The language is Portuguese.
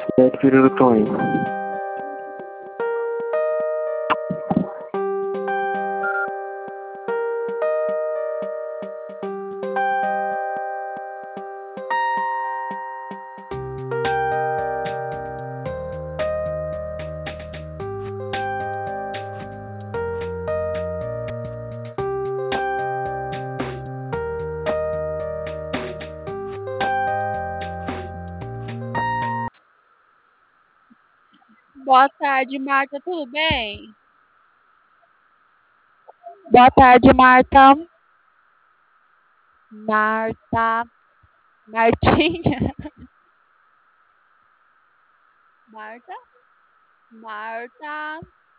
Certo, filho do Tonho. Boa tarde, Marta. Tudo bem? Boa tarde, Marta. Marta. Martinha. Marta. Marta.